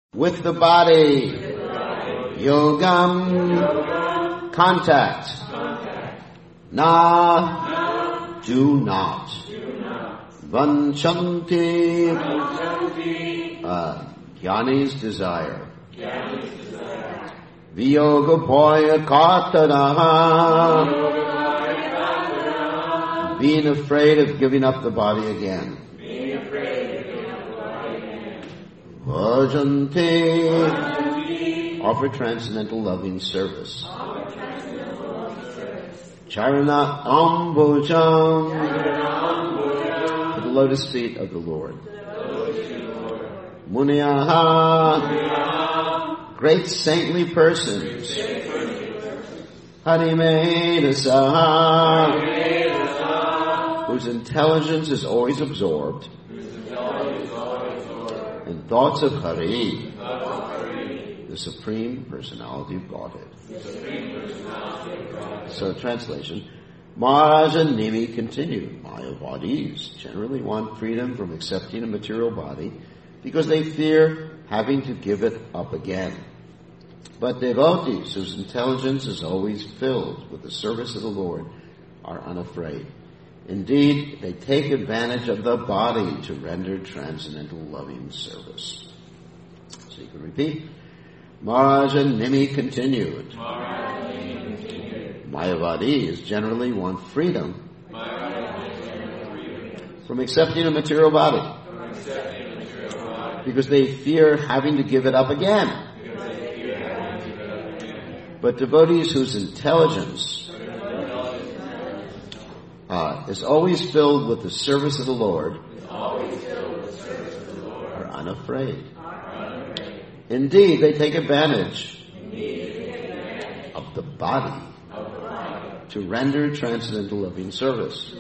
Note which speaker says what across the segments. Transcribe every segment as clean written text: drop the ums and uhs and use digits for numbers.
Speaker 1: with the body. Yogam, contact. Na, do not. Vanchanti, Jnani's desire. Viyogapoya kartanaha, being afraid of giving up the body again. Vajanti, offer transcendental loving service. Charana ambujam, to the lotus feet of the Lord. Muniyaha, great saintly persons. Harimedasaha, whose intelligence is always absorbed in thoughts of Hari, the Supreme Personality of Godhead. So, translation, Maharaja Nimi continued, Mayavadis generally want freedom from accepting a material body because they fear having to give it up again. But devotees whose intelligence is always filled with the service of the Lord are unafraid. Indeed, they take advantage of the body to render transcendental loving service. So you can repeat. Maharaja Nimi continued. Mayavadis generally want freedom from accepting a material body because they fear having to give it up again. But devotees whose intelligence is always filled with the service of the Lord are unafraid. Indeed, they take advantage of the body to render transcendental loving service.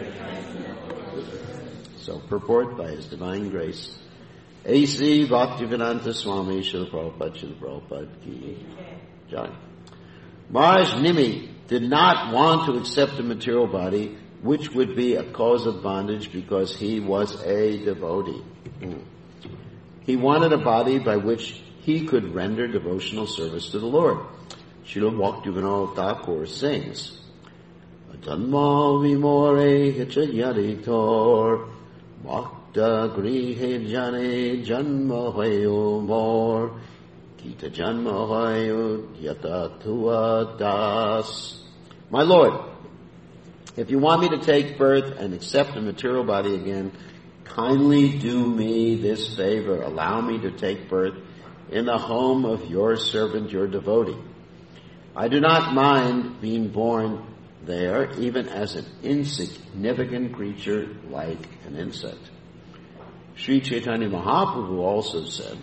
Speaker 1: So, purport by His Divine Grace, A.C. Bhaktivedanta Swami Srila Prabhupada Ki Jai. Maharaj Nimi did not want to accept a material body which would be a cause of bondage because he was a devotee. He wanted a body by which he could render devotional service to the Lord. Srila Bhaktivinoda Thakur sings, Janma vimore hechayaritor Bhakta grihe jane janma vayo mor Kita janma vayo yatatua das. My Lord, if you want me to take birth and accept a material body again, kindly do me this favor. Allow me to take birth in the home of your servant, your devotee. I do not mind being born there, even as an insignificant creature like an insect. Sri Chaitanya Mahaprabhu also said,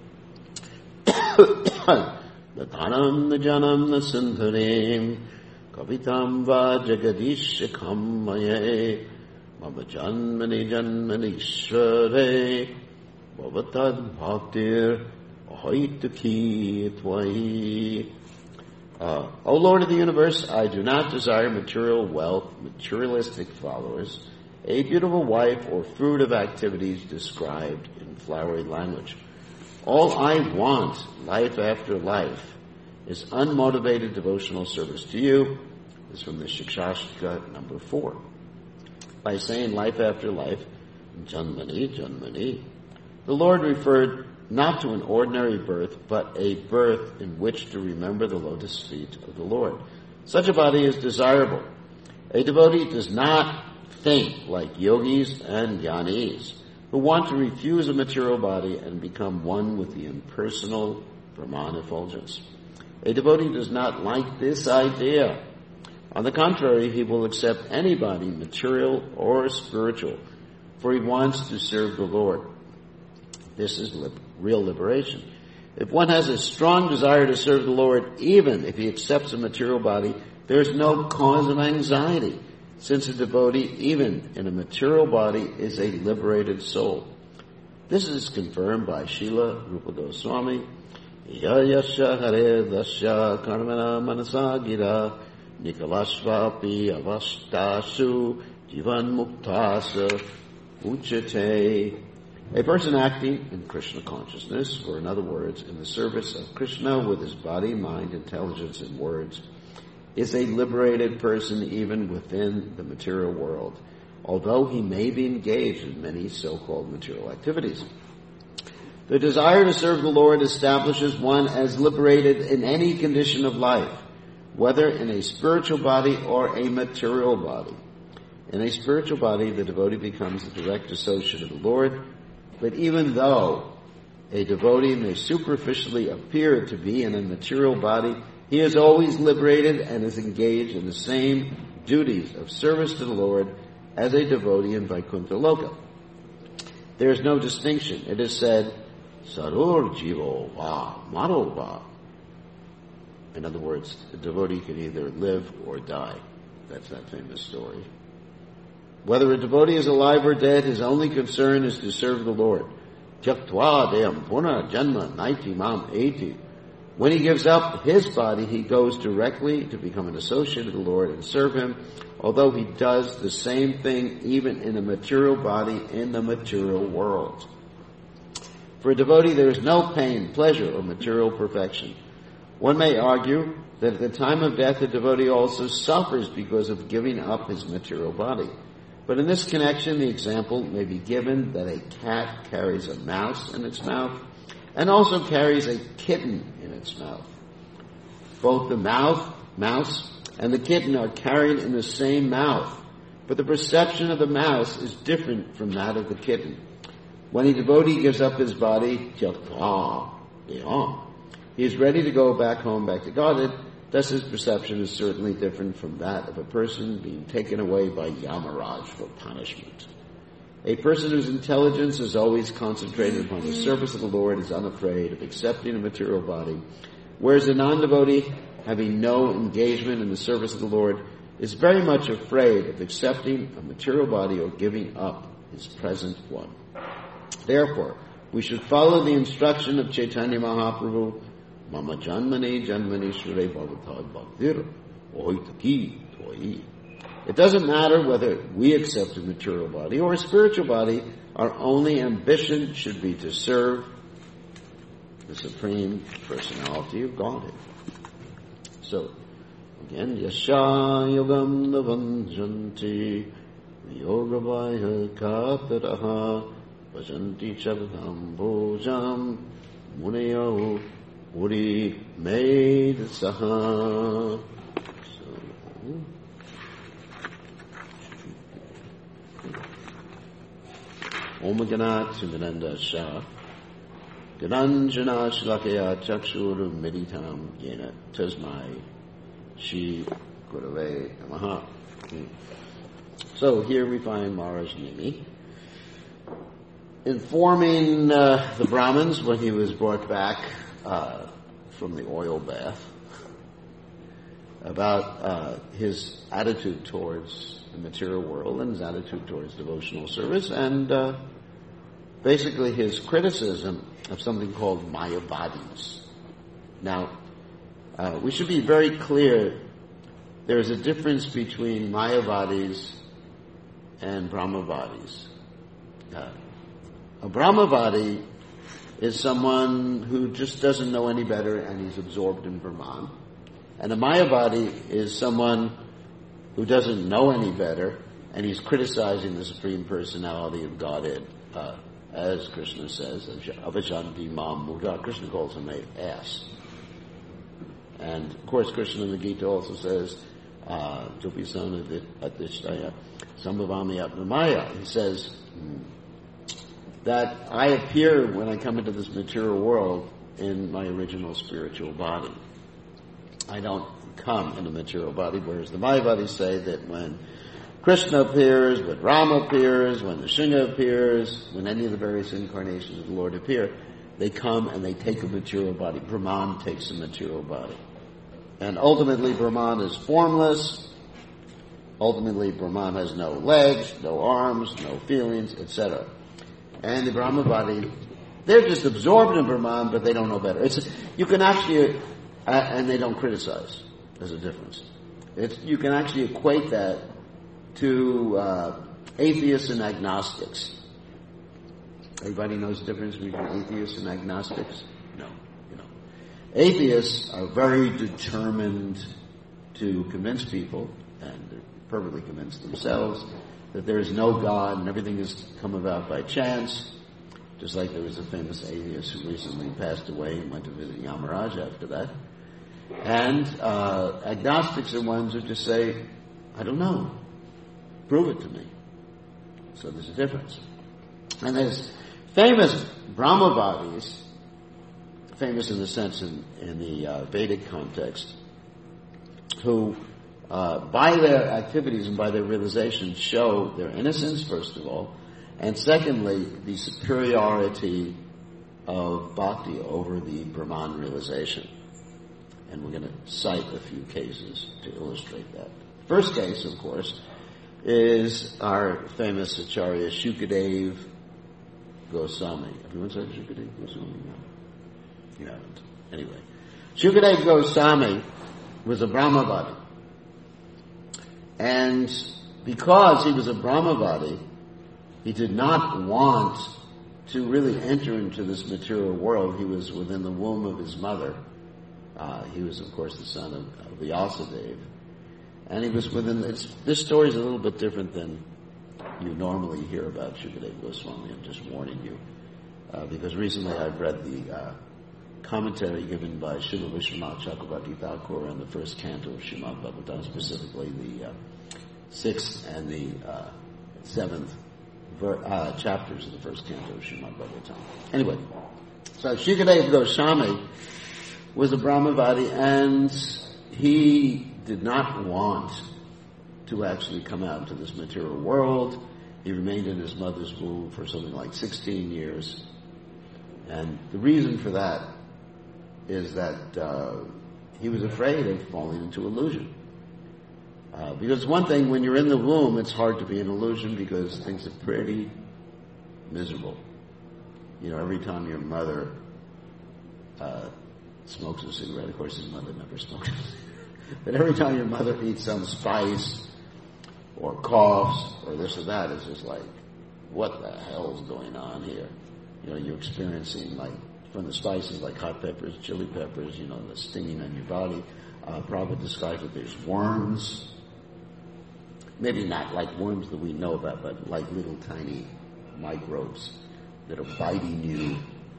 Speaker 1: Natanam najanam nasindharim kavitam va jagadishikam maye mama janmani janmani ishvare bhavatad bhaktir ahaitaki tvai. O Lord of the universe, I do not desire material wealth, materialistic followers, a beautiful wife, or fruit of activities described in flowery language. All I want, life after life, is unmotivated devotional service to you. This is from the Shikshashika number 4. By saying life after life, Janmani, Janmani, the Lord referred not to an ordinary birth, but a birth in which to remember the lotus feet of the Lord. Such a body is desirable. A devotee does not think like yogis and jnanis, who want to refuse a material body and become one with the impersonal Brahman effulgence. A devotee does not like this idea. On the contrary, he will accept any body, material or spiritual, for he wants to serve the Lord. This is real liberation. If one has a strong desire to serve the Lord, even if he accepts a material body, there is no cause of anxiety, since a devotee, even in a material body, is a liberated soul. This is confirmed by Srila Rupa Goswami. Yasya hare dasya karmana manasa gira nikalashvapi avashtashu jivan muktasa uchate A person acting in Krishna consciousness, or in other words, in the service of Krishna with his body, mind, intelligence, and words, is a liberated person even within the material world, although he may be engaged in many so-called material activities. The desire to serve the Lord establishes one as liberated in any condition of life, whether in a spiritual body or a material body. In a spiritual body, the devotee becomes a direct associate of the Lord, but even though a devotee may superficially appear to be in a material body, he is always liberated and is engaged in the same duties of service to the Lord as a devotee in Vaikuntha Loka. There is no distinction. It is said, Sarur Jivo Va Maro Va. In other words, a devotee can either live or die. That's that famous story. Whether a devotee is alive or dead, his only concern is to serve the Lord. Tyaktva deyam puna janma naiti mam eti. When he gives up his body, he goes directly to become an associate of the Lord and serve him, although he does the same thing even in a material body in the material world. For a devotee, there is no pain, pleasure, or material perfection. One may argue that at the time of death, the devotee also suffers because of giving up his material body. But in this connection, the example may be given that a cat carries a mouse in its mouth and also carries a kitten in its mouth. Both the mouse, and the kitten are carried in the same mouth, but the perception of the mouse is different from that of the kitten. When a devotee gives up his body, he is ready to go back home, back to Godhead. Thus his perception is certainly different from that of a person being taken away by Yamaraj for punishment. A person whose intelligence is always concentrated upon the service of the Lord is unafraid of accepting a material body, whereas a non-devotee, having no engagement in the service of the Lord, is very much afraid of accepting a material body or giving up his present one. Therefore, we should follow the instruction of Chaitanya Mahaprabhu, Mama Janmani Janmani Shure Bhavatad Bhaktir Oitaki Toi. It doesn't matter whether we accept a material body or a spiritual body. Our only ambition should be to serve the Supreme Personality of Godhead. So, again, Yasha Yogam Navanjanti Yogavaya Kaparaha Vajanti Chabdam Bojam Muneyo Uri Maid Saha. Om Ganat Sundananda Shah Gananjana Shlakaya Chakshur Meditam Yena Tasmai Shri Gurave Namaha. So here we find Maharaj Nimi informing the Brahmins when he was brought back from the oil bath about his attitude towards the material world and his attitude towards devotional service, and basically his criticism of something called Mayavadis. Now, we should be very clear, there is a difference between Mayavadis and Brahmavadis. A Brahmavadi is someone who just doesn't know any better and he's absorbed in Brahman. And a Mayavadi is someone who doesn't know any better and he's criticizing the Supreme Personality of Godhead, as Krishna says, Avajanti Mam Mudha. Krishna calls him an ass. And of course Krishna in the Gita also says, Tupisana Adishtaya Sambhavami Atmamaya. He says that I appear when I come into this material world in my original spiritual body. I don't come in a material body, whereas the Mayavadis say that when Krishna appears, when Rama appears, when Nrsimha appears, when any of the various incarnations of the Lord appear, they come and they take a material body. Brahman takes a material body. And ultimately Brahman is formless. Ultimately Brahman has no legs, no arms, no feelings, etc. And the Brahmavadi, they're just absorbed in Brahman, but they don't know better. You can actually, and they don't criticize. There's a difference. You can actually equate that to atheists and agnostics. Everybody knows the difference between atheists and agnostics? No. Atheists are very determined to convince people, and they're perfectly convinced themselves, that there is no God and everything has come about by chance. Just like there was a famous atheist who recently passed away and went to visit Yamaraj after that. And agnostics are ones who just say, I don't know. Prove it to me. So there's a difference. And there's famous Brahmavadis, famous in the sense in the Vedic context, who by their activities and by their realizations show their innocence, first of all, and secondly, the superiority of bhakti over the Brahman realization. And we're going to cite a few cases to illustrate that. First case, of course, is our famous Acharya Shukadev Goswami. Everyone said Shukadev Goswami? No. You haven't. Anyway. Shukadev Goswami was a Brahmavadi. And because he was a Brahmavadi, he did not want to really enter into this material world. He was within the womb of his mother. He was, of course, the son of Vyasadeva. And he was within, this story is a little bit different than you normally hear about Shukadev Goswami. I'm just warning you. Because recently I've read the commentary given by Srila Vishwanath Chakravarti Thakur on the first canto of Srimad Bhagavatam, specifically the 6th and the 7th chapters of the first canto of Srimad Bhagavatam. Anyway, so Shukadev Goswami was a Brahmavadi, and he did not want to actually come out into this material world. He remained in his mother's womb for something like 16 years. And the reason for that is that he was afraid of falling into illusion. Because one thing, when you're in the womb, it's hard to be an illusion because things are pretty miserable. Every time your mother smokes a cigarette, of course his mother never smoked, but every time your mother eats some spice or coughs or this or that, it's just like, what the hell's going on here? You're experiencing, like, from the spices like hot peppers, chili peppers, the stinging on your body. Prabhupada describes that there's worms. Maybe not like worms that we know about, but like little tiny microbes that are biting you.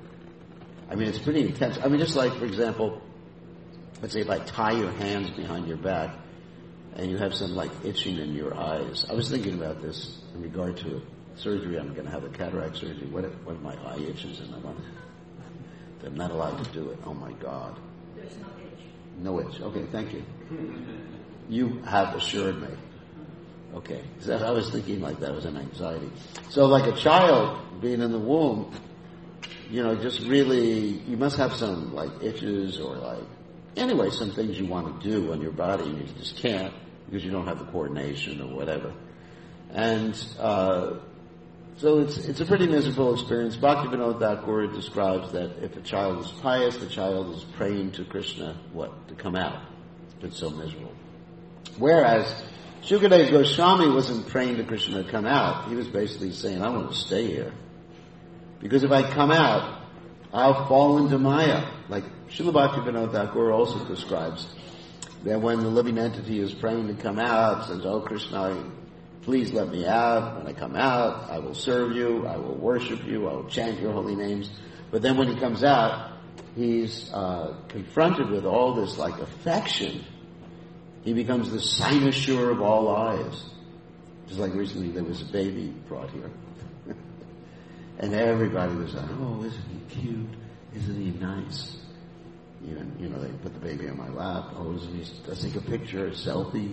Speaker 1: I mean, it's pretty intense. I mean, just like, for example, let's say if I tie your hands behind your back and you have some, like, itching in your eyes. I was thinking about this in regard to surgery. I'm going to have a cataract surgery. What if my eye itches and I'm not allowed to do it? Oh, my God.
Speaker 2: There's no itch.
Speaker 1: No itch. Okay, thank you. You have assured me. Okay. So I was thinking like that was an anxiety. So like a child being in the womb, just really, you must have some, like, itches or, like, anyway, some things you want to do on your body and you just can't because you don't have the coordination or whatever. And so it's a pretty miserable experience. Bhaktivinoda Thakur describes that if a child is pious, the child is praying to Krishna, to come out. It's so miserable. Whereas Shukadev Goswami wasn't praying to Krishna to come out. He was basically saying, I want to stay here. Because if I come out, I'll fall into Maya. Like Srila Bhaktivinoda Thakur also describes that when the living entity is praying to come out, says, oh Krishna, please let me out. When I come out, I will serve you, I will worship you, I will chant your holy names. But then when he comes out, he's confronted with all this, like, affection. He becomes the cynosure of all eyes. Just like recently there was a baby brought here. And everybody was like, oh, isn't he cute? Isn't he nice? Even, they put the baby on my lap. Oh, let's take a picture, a selfie.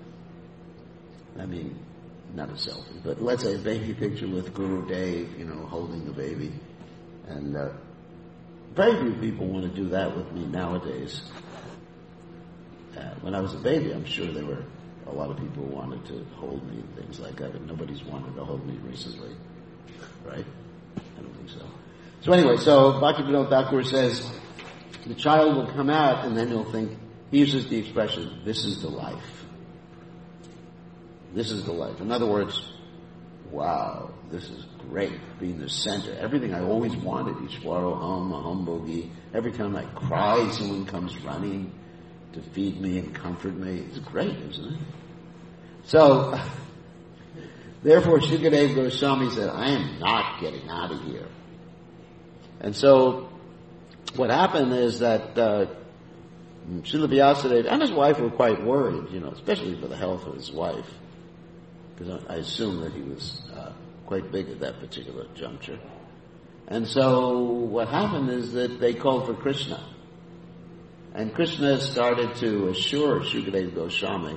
Speaker 1: I mean, not a selfie, but let's say a baby picture with Guru Dev, holding the baby. And very few people want to do that with me nowadays. When I was a baby, I'm sure there were a lot of people who wanted to hold me and things like that, but nobody's wanted to hold me recently. Right? I don't think so. So anyway, Bhaktivinoda Thakur says, the child will come out and then he'll think, he uses the expression, this is the life. This is the life. In other words, wow, this is great, being the center. Everything I always wanted, Ishwaro Hum, Aham Bogi. Every time I cry, someone comes running to feed me and comfort me. It's great, isn't it? So, therefore, Shukadeva Goswami said, I am not getting out of here. And so, what happened is that Srila Vyasadeva and his wife were quite worried, especially for the health of his wife, because I assume that he was quite big at that particular juncture. And so what happened is that they called for Krishna. And Krishna started to assure Shukadeva Goswami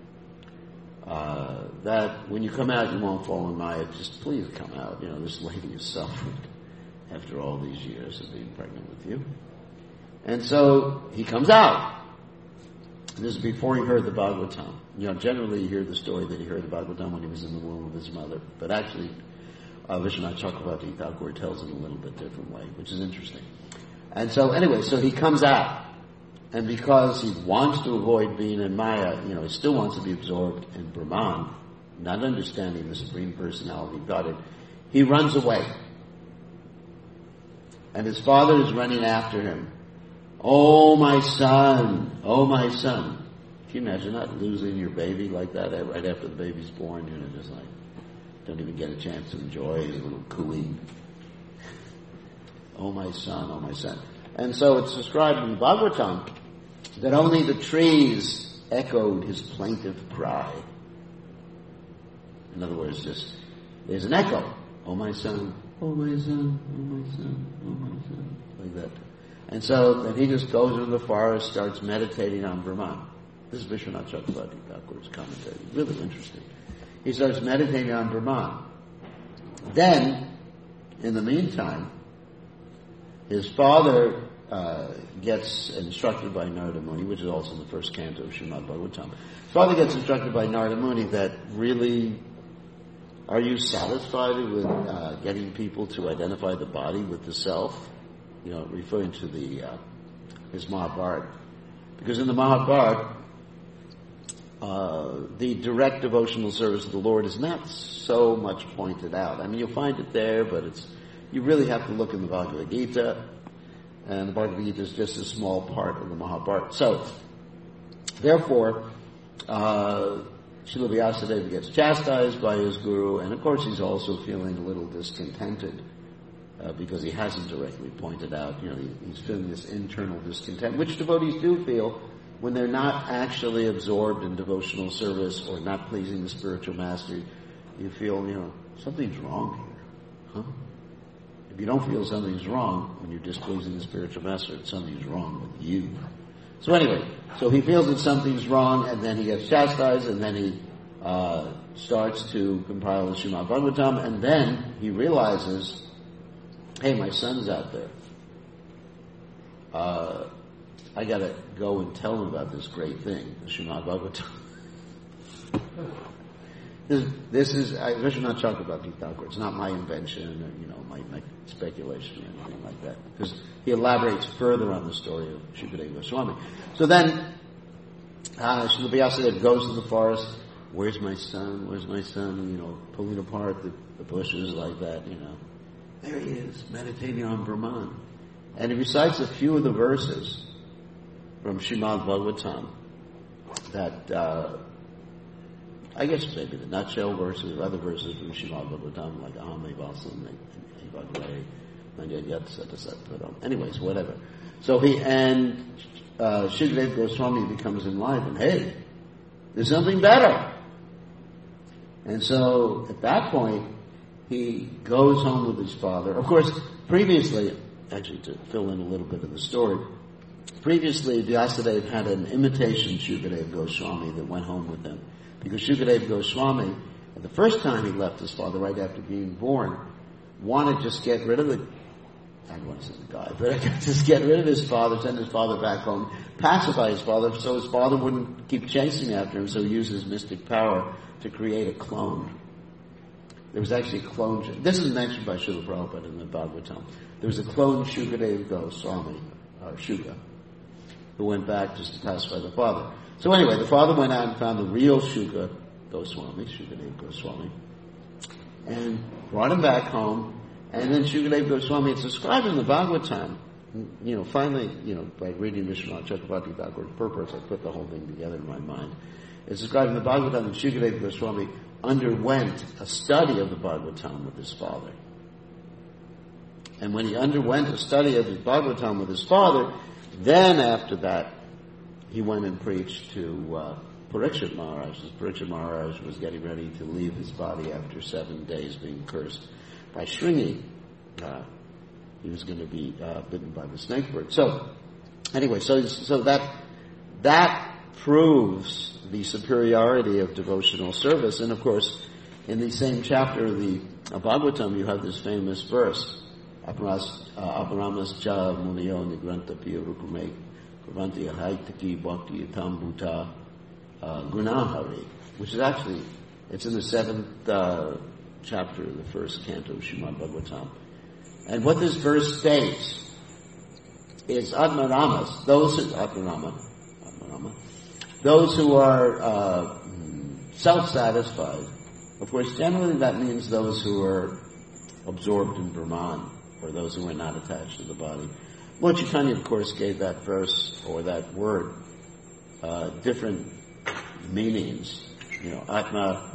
Speaker 1: that when you come out, you won't fall in Maya. Just please come out. This lady is suffering after all these years of being pregnant with you. And so he comes out. This is before he heard the Bhagavatam. Generally you hear the story that he heard the Bhagavatam when he was in the womb of his mother. But actually, Vishwanath Chakravarti Thakur tells it a little bit different way, which is interesting. And so anyway, so he comes out. And because he wants to avoid being in Maya, he still wants to be absorbed in Brahman, not understanding the Supreme Personality of Godhead, he runs away. And his father is running after him. Oh my son, oh my son. Can you imagine that, losing your baby like that right after the baby's born? Just like, don't even get a chance to enjoy his little cooing. Oh my son, oh my son. And so it's described in the Bhagavatam that only the trees echoed his plaintive cry. In other words, there's an echo. Oh my son, oh my son, oh my son, oh my son. Like that. And so then he just goes into the forest, starts meditating on Brahman. This is Vishwanath Chakravarti Thakur's commentary. Really interesting. He starts meditating on Brahman. Then, in the meantime, his father gets instructed by Narada Muni, which is also in the first canto of Srimad Bhagavatam. His father gets instructed by Narada Muni that really, are you satisfied with getting people to identify the body with the self? Referring to his Mahabharata. Because in the Mahabharata, the direct devotional service of the Lord is not so much pointed out. I mean, you'll find it there, but you really have to look in the Bhagavad Gita, and the Bhagavad Gita is just a small part of the Mahabharata. So, therefore, Srila Vyasadeva gets chastised by his guru, and of course he's also feeling a little discontented because he hasn't directly pointed out, he's feeling this internal discontent, which devotees do feel when they're not actually absorbed in devotional service or not pleasing the spiritual master. You feel, something's wrong here. Huh? If you don't feel something's wrong when you're displeasing the spiritual master, something's wrong with you. So anyway, so he feels that something's wrong, and then he gets chastised, and then he starts to compile the Srimad Bhagavatam, and then he realizes, hey, my son's out there. I gotta go and tell him about this great thing, the Srimad Bhagavatam. This is Vishwanath Chakravarti Thakur. It's not my invention or, my speculation or anything like that. Because he elaborates further on the story of Shukadeva Goswami. So then, Srila Vyasadeva goes to the forest. Where's my son? Where's my son? Pulling apart the bushes like that, There he is, meditating on Brahman. And he recites a few of the verses from Srimad Bhagavatam that, I guess maybe the nutshell verses or other verses from Srimad Bhagavatam, like Ahame Vasam, Bhagavate, Nanyayat, Satasat. Anyways, whatever. So Shukadeva Goswami becomes enlightened. Hey, there's something better. And so, at that point, he goes home with his father. Of course, previously, actually to fill in a little bit of the story, previously Vyasadeva had an imitation Shukadeva Goswami that went home with him. Because Shukadeva Goswami, the first time he left his father right after being born, wanted to just get rid of I don't want to say the guy, but just get rid of his father, send his father back home, pacify his father so his father wouldn't keep chasing after him, so he used his mystic power to create a clone. There was actually a clone. This is mentioned by Srila Prabhupada in the Bhagavatam. There was a clone Shukadeva Goswami, Shuka, who went back just to pacify the father. So anyway, the father went out and found the real Shuka Goswami, Shukadeva Goswami. and brought him back home. And then Shukadeva Goswami, it's described in the Bhagavatam, finally, by reading Vishwanath Chakravarti Thakur's purpose, I put the whole thing together in my mind. It's described in the Bhagavatam that Shukadeva Goswami underwent a study of the Bhagavatam with his father. And when he underwent a study of the Bhagavatam with his father, then after that, he went and preached to Parikshit Maharaj. As Parikshit Maharaj was getting ready to leave his body after 7 days being cursed by Shringi. He was going to be bitten by the snake bird. So, anyway, so that proves the superiority of devotional service. And of course, in the same chapter of the Bhagavatam, you have this famous verse, Aparamas cha muniyo nigranta piya rukume Pravanti haitaki bhakti yatam bhuta gunahari, which is actually, it's in the 7th chapter of the 1st canto of Srimad Bhagavatam. And what this verse states is Atmaramas, those who are self-satisfied. Of course, generally that means those who are absorbed in Brahman, or those who are not attached to the body. Lord Chaitanya, of course, gave that verse, or that word, different meanings. Atma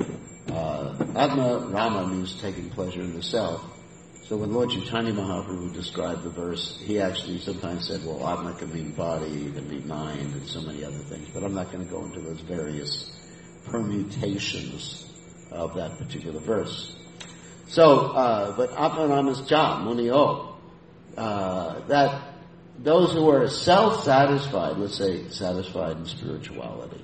Speaker 1: Rama means taking pleasure in the self. So when Lord Chaitanya Mahaprabhu described the verse, he actually sometimes said, well, Atma can mean body, it can mean mind, and so many other things. But I'm not going to go into those various permutations of that particular verse. So, but Atma Rama's cha, munio, that those who are self-satisfied, let's say satisfied in spirituality,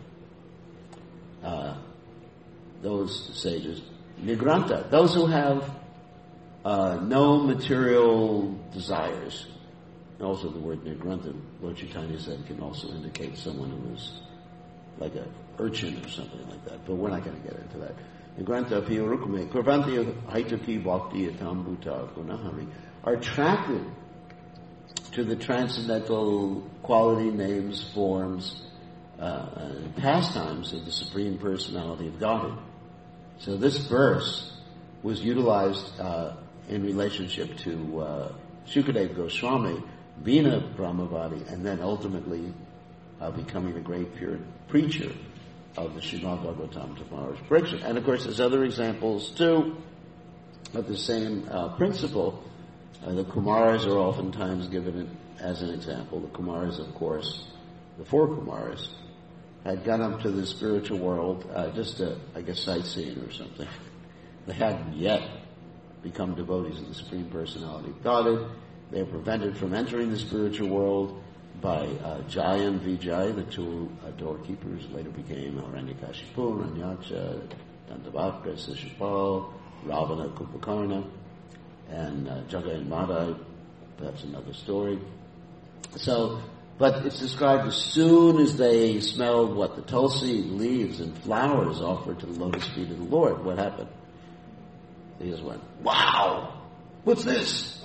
Speaker 1: those sages, nigranta, those who have no material desires. Also the word nigranta, Lord Chaitanya said, can also indicate someone who is like an urchin or something like that. But we're not going to get into that. Nigranta piyarukume, kurvanti haitaki bhakti yatam bhuta gunahari, are attracted to the transcendental quality, names, forms, and pastimes of the Supreme Personality of Godhead. So this verse was utilized in relationship to Shukadeva Goswami being a Brahmavadi and then ultimately becoming a great pure preacher of the Srimad Bhagavatam to Maharaj Parikshit. And of course there's other examples too of the same principle. The Kumaras are oftentimes given as an example. The Kumaras, of course, the 4 Kumaras, had gone up to the spiritual world just to, I guess, sightseeing or something. They hadn't yet become devotees of the Supreme Personality of Godhead. They were prevented from entering the spiritual world by Jaya and Vijay, the 2 doorkeepers, later became Hiranyakashipu, Hiranyaksha, Dandavakra, Sishupal, Ravana, Kumbhakarna, and Jagai and Madai. That's another story. So, but it's described as soon as they smelled the tulsi leaves and flowers offered to the lotus feet of the Lord, what happened? They just went, wow! What's this?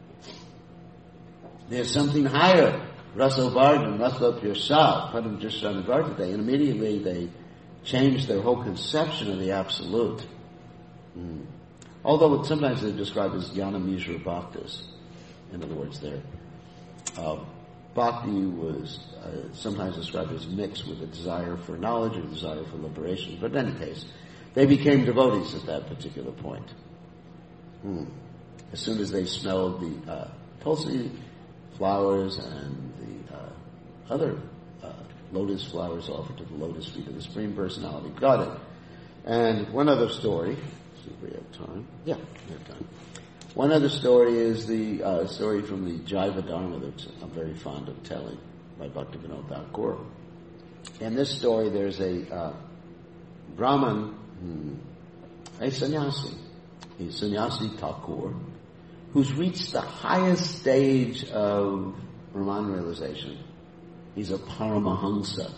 Speaker 1: There's something higher. Rasavardhan, Rasavapyasa, Padam Jishranagardate. And immediately they changed their whole conception of the Absolute. Although sometimes they're described as Jnana-Mishra Bhaktas. In other words, Bhakti was sometimes described as mixed with a desire for knowledge or a desire for liberation. But in any case, they became devotees at that particular point. As soon as they smelled the tulsi flowers and the other lotus flowers offered to the lotus feet of the Supreme Personality of Godhead. And one other story, let's see if we have time. Yeah, we have time. One other story is the story from the Jaiva Dharma that I'm very fond of telling by Bhaktivinoda Thakur. In this story, there's a Brahman, a sannyasi. He's Sannyasi Thakur, who's reached the highest stage of Brahman realization. He's a Paramahamsa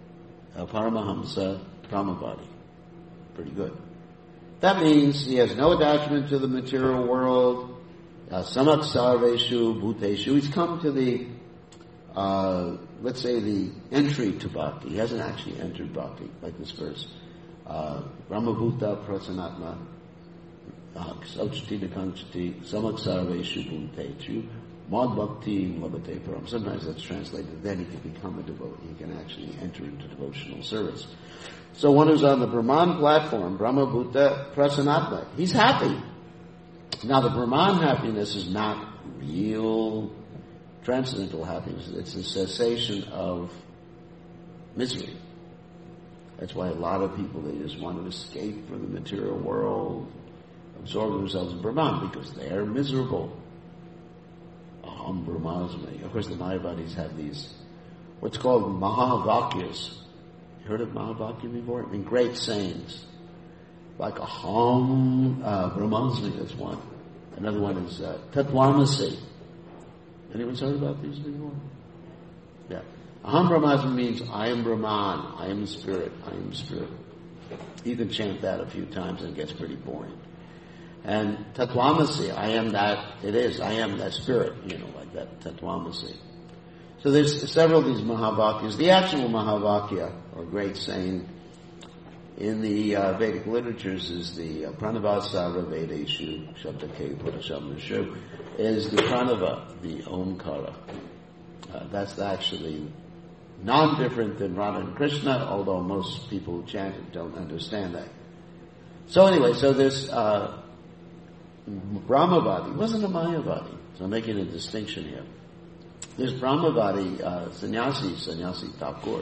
Speaker 1: Brahmavadi. Pretty good. That means he has no attachment to the material world. Samat sarveshu bhuteshu. He's come to the, let's say, the entry to bhakti. He hasn't actually entered bhakti, like this verse. Brahmabhuta prasanatma Sauchati Nikanchati Samak Sarveshu Bhuntechu Mad Bhakti Labate Param. Sometimes that's translated, then he can become a devotee. He can actually enter into devotional service. So one who's on the Brahman platform, Brahmabhuta Prasanatma, he's happy. Now the Brahman happiness is not real transcendental happiness. It's a cessation of misery. That's why a lot of people, they just want to escape from the material world, absorb themselves in Brahman, because they are miserable. Aham Brahmasmi. Of course, the Mayavadis have these, what's called Mahavakyas. You heard of Mahavakya before? I mean, great sayings. Like Aham Brahmasmi, that's one. Another one is Tatvamasi. Anyone's heard about these before? Yeah. Aham Brahmasmi means I am Brahman, I am spirit, I am spirit. You can chant that a few times and it gets pretty boring. And Tatvamasi, I am that, it is, I am that spirit, like that Tatvamasi. So there's several of these Mahavakyas. The actual Mahavakya, or great saying, in the Vedic literatures is the Pranavasara Vedeshu, Shabdake Purashamnashu, is the Pranava, the Omkara. That's actually non-different than Radha and Krishna, although most people who chant it don't understand that. So anyway, so this Brahmavadi wasn't a Mayavadi, so I'm making a distinction here. This Brahmavadi Sannyasi Thakur,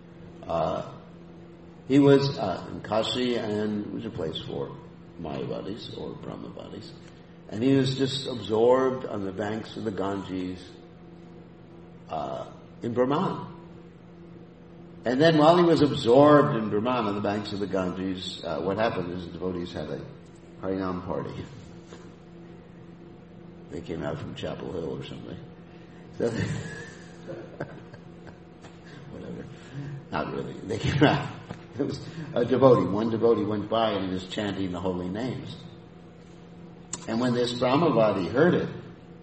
Speaker 1: he was in Kashi, and it was a place for Mayavadis or Brahmavadis, and he was just absorbed on the banks of the Ganges in Brahman. And then while he was absorbed in Brahman on the banks of the Ganges, what happened is the devotees had a Harinam party. They came out from Chapel Hill or something. So whatever. Not really. They came out. It was a devotee. One devotee went by and he was chanting the holy names. And when this Brahmavadi heard it,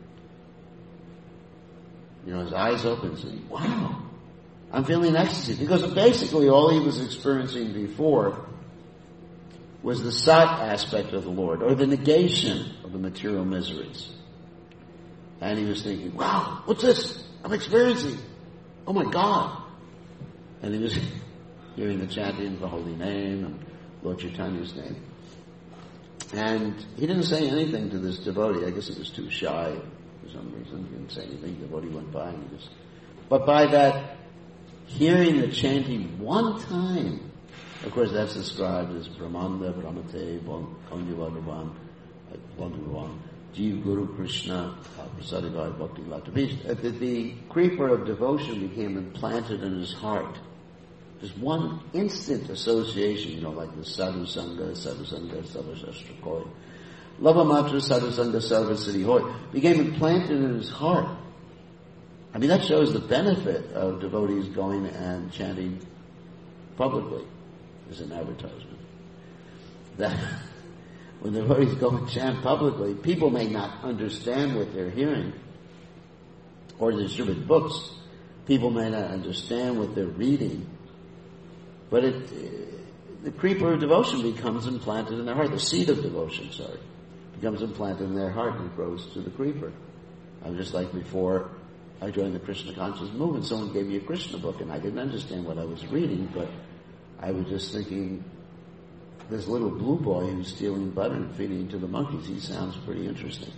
Speaker 1: his eyes opened and said, wow, I'm feeling ecstasy. Because basically all he was experiencing before was the sat aspect of the Lord, or the negation of the material miseries. And he was thinking, wow, what's this I'm experiencing? Oh my God. And he was hearing the chanting of the holy name and Lord Chaitanya's name. And he didn't say anything to this devotee. I guess he was too shy for some reason. He didn't say anything. The devotee went by and he just... But by that, hearing the chanting one time, of course that's described as Brahmanda, Brahmate, Kanyavadavan, Bhagavan, Jiv Guru Krishna, Prasadivai Bhakti Latavish. The creeper of devotion became implanted in his heart. Just one instant association, like the Sadhu Sangha, Sarvashastra Koi. Lavamatra Sadhu Sangha Sarvasiddhi Hoy became implanted in his heart. I mean, that shows the benefit of devotees going and chanting publicly as an advertisement. That when devotees go and chant publicly, people may not understand what they're hearing, or they distribute books. People may not understand what they're reading, but the creeper of devotion becomes implanted in their heart. The seed of devotion, becomes implanted in their heart and grows to the creeper. I'm just like before I joined the Krishna conscious movement, someone gave me a Krishna book and I didn't understand what I was reading, but I was just thinking, this little blue boy who's stealing butter and feeding it to the monkeys, he sounds pretty interesting.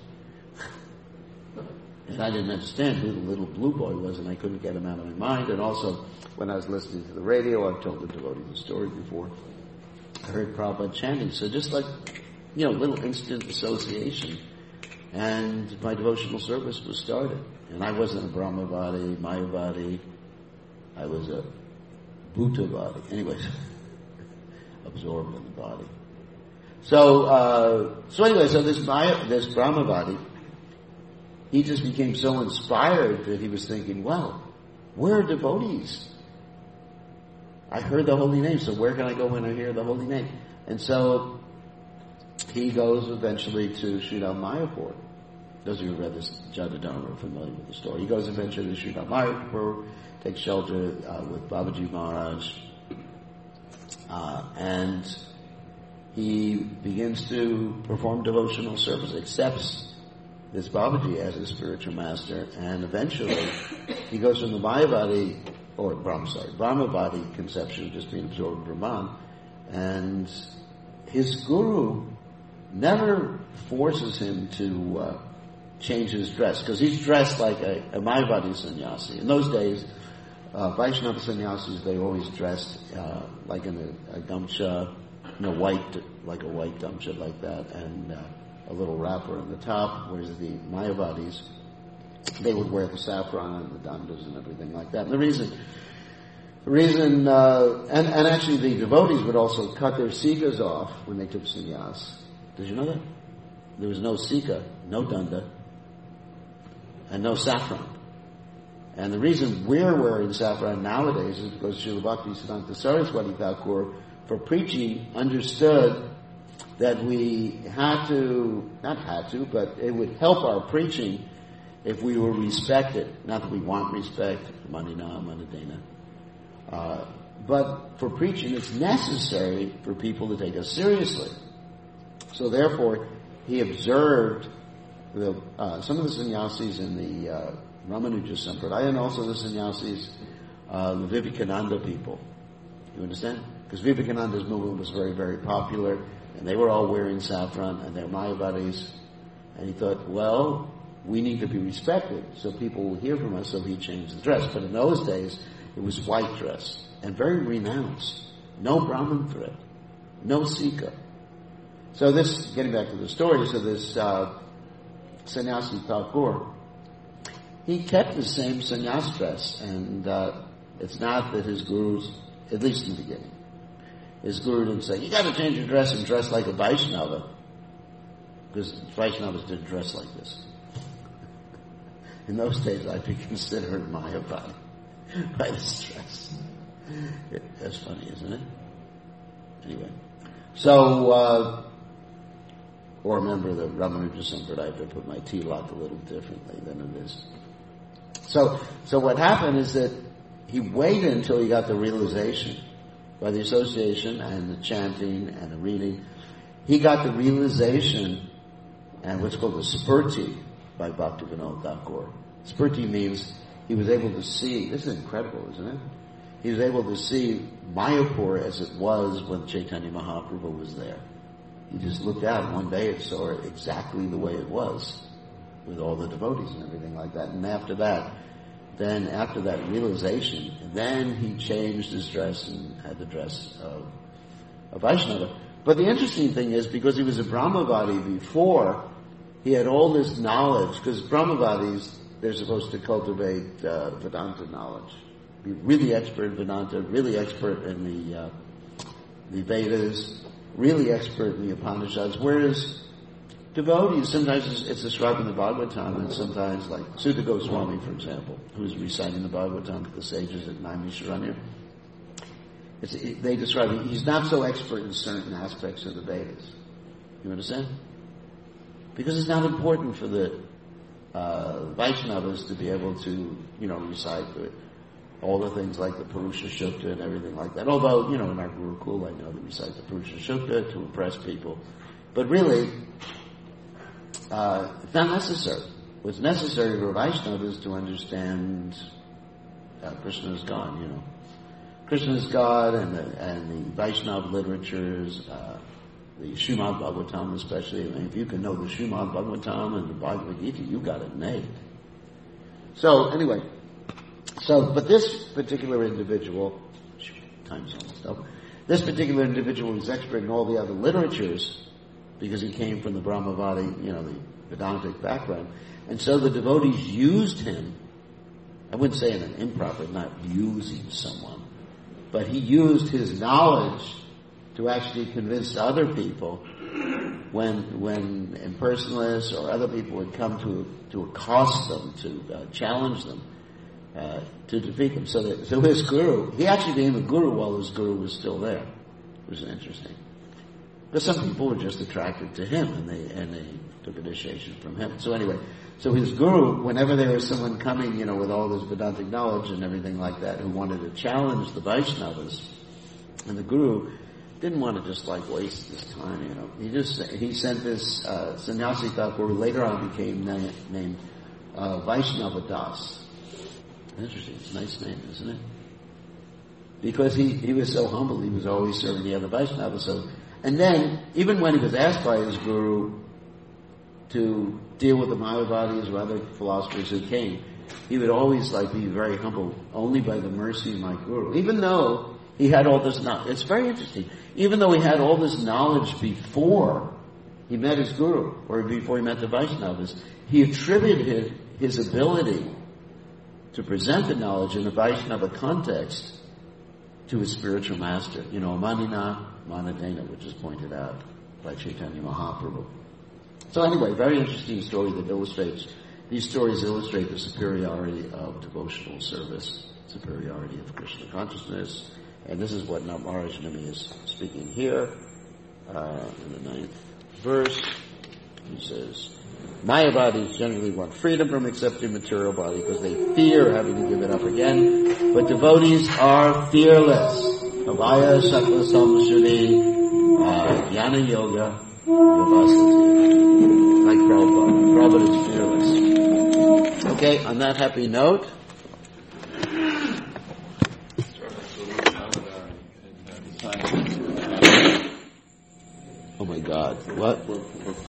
Speaker 1: And I didn't understand who the little blue boy was, and I couldn't get him out of my mind. And also, when I was listening to the radio, I've told the devotees the story before, I heard Prabhupada chanting. So just like, little instant association. And my devotional service was started. And I wasn't a Brahmavadi, Mayavadi. I was a Bhutavadi. Anyways, absorbed in the body. So this Brahmavadi, he just became so inspired that he was thinking, well, where are devotees? I heard the holy name, so where can I go when I hear the holy name? And so he goes eventually to Sridhar Mayapur. Those of you who read this Jadadharma are familiar with the story. He goes eventually to Sridhar Mayapur, takes shelter with Babaji Maharaj, and he begins to perform devotional service, accepts this Babaji as his spiritual master, and eventually he goes from the Brahmavadi conception, just being absorbed in Brahman, and his guru never forces him to change his dress, because he's dressed like a Mayavadi sannyasi. In those days, Vaishnava sannyasis, they always dressed like in a gamcha, like a white gamcha like that, and a little wrapper on the top, whereas the Mayavadis, they would wear the saffron and the dandas and everything like that. And the reason, and actually the devotees would also cut their sikas off when they took sannyas. Did you know that? There was no sika, no danda, and no saffron. And the reason we're wearing saffron nowadays is because Srila Bhaktisiddhanta Saraswati Thakur, for preaching, understood that we but it would help our preaching if we were respected. Not that we want respect, manina, manadena. But for preaching, it's necessary for people to take us seriously. So therefore, he observed some of the sannyasis in the Ramanuja Sampradaya, and also the sannyasis, the Vivekananda people. You understand? Because Vivekananda's movement was very, very popular, and they were all wearing saffron, and they're Mayavadis. And he thought, well, we need to be respected, so people will hear from us, so he changed the dress. But in those days, it was white dress, and very renounced. No Brahman thread, no Sika. So this, getting back to the story, so this sannyasi Thakur, he kept the same sannyas dress, and it's not that his gurus, at least in the beginning, his guru didn't say, you got to change your dress and dress like a Vaishnava, because Vaishnavas didn't dress like this. In those days, I'd be considered Mayavadi by this dress. That's funny, isn't it? Anyway, so or remember the Ramanuja Sampradaya, I put my tilak a little differently than it is. So what happened is that he waited until he got the realization by the association and the chanting and the reading. He got the realization and what's called the spurti by Bhaktivinoda Thakur. Spurti means he was able to see, this is incredible, isn't it? He was able to see Mayapur as it was when Chaitanya Mahaprabhu was there. He just looked out and one day and saw it exactly the way it was, with all the devotees and everything like that. And after that realization, then he changed his dress and had the dress of a Vaishnava. But the interesting thing is, because he was a Brahmavadi before, he had all this knowledge, because Brahmavadis, they're supposed to cultivate Vedanta knowledge. Be really expert in Vedanta, really expert in the Vedas, really expert in the Upanishads, whereas devotees, sometimes it's described in the Bhagavatam, and sometimes, like Sutta Goswami, for example, who's reciting the Bhagavatam to the sages at Naimisharanya, they describe him, he's not so expert in certain aspects of the Vedas. You understand? Because it's not important for the Vaishnavas to be able to, recite all the things like the Purusha Sukta and everything like that. Although, in our Gurukul, I know they recite the Purusha Sukta to impress people. But really, it's not necessary. What's necessary for Vaishnava is to understand Krishna is God, Krishna is God, and the Vaishnava literatures, the Srimad Bhagavatam especially. I mean, if you can know the Srimad Bhagavatam and the Bhagavad Gita, you got it made. So anyway, but this particular individual, time's almost up. This particular individual was expert in all the other literatures because he came from the Brahmavadi, the Vedantic background. And so the devotees used him, I wouldn't say in an improper, not using someone, but he used his knowledge to actually convince other people when impersonalists or other people would come to accost them, to challenge them, to defeat them. So his guru, he actually became a guru while his guru was still there. It was interesting. But some people were just attracted to him and they took initiation from him. So anyway, so his guru, whenever there was someone coming, with all this Vedantic knowledge and everything like that, who wanted to challenge the Vaishnavas, and the guru didn't want to just waste his time, He sent this sannyasi Thakur, who later on became named Vaishnava Das. Interesting. It's a nice name, isn't it? Because he was so humble, he was always serving the other Vaishnavas. And then, even when he was asked by his guru to deal with the Mayavadis or other philosophers who came, he would always be very humble, only by the mercy of my guru. Even though he had all this knowledge. It's very interesting. Even though he had all this knowledge before he met his guru, or before he met the Vaishnavas, he attributed his ability to present the knowledge in a Vaishnava context to his spiritual master. Manina Manadena, which is pointed out by Chaitanya Mahaprabhu. So anyway, very interesting story that these stories illustrate the superiority of devotional service, superiority of Krishna consciousness. And this is what Maharaj Nami is speaking here, in the 9th verse. He says, Mayavadis generally want freedom from accepting material body because they fear having to give it up again. But devotees are fearless. Avaya Sakla Samashuni, Jnana Yoga, Yogasati. Like Prabhupada. Prabhupada is fearless. Okay, on that happy note, oh my God, what?